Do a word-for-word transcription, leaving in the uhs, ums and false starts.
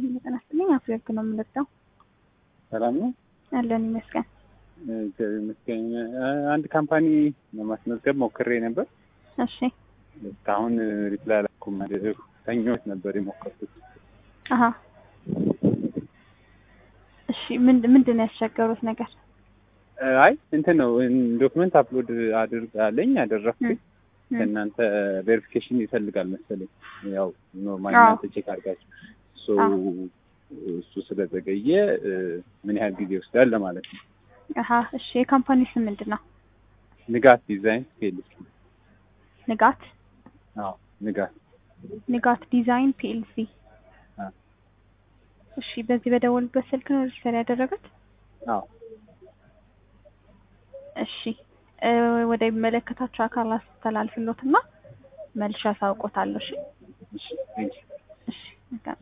ጤና ይስጥልኝ አፍሪክ ነው የምንለው። ሰላም ነው አለን ይመስገን። መስከኝ አንድ ካምፓኒ ለማስመዝገብ ሞክሬ ነበር። እሺ እስካሁን ሪፕላይ አላኩም። ሰኞት ነበር የሞከርኩት። አሃ እሺ ምን ምንድን ነው ያስቸገሩት ነገር? አይ እንትን ነው ዶክመንት አፕሎድ አድርጋለኝ አደረኩኝ። ከእናንተ ቬሪፊኬሽን ይፈልጋል መሰለኝ። ያው ኖርማሊ እናንተ ቼክ አድርጋችሁ ሶ እሱ ስለዘገየ ምን ያህል ጊዜ ይወስዳል ለማለት ነው። አሃ እሺ የካምፓኒ ስም ምንድነው? ንጋት ዲዛይን ፒኤልሲ። ንጋት አዎ ንጋት ንጋት ዲዛይን ፒኤልሲ። አዎ እሺ በዚህ በደወልበት ስልክ ነው ሪፈር ያደረጉት? አዎ እሺ ወደ መለከታቸው አካላት ተላልፍሎትና መልሻ ሳውቆታለሁ። እሺ እሺ እሺ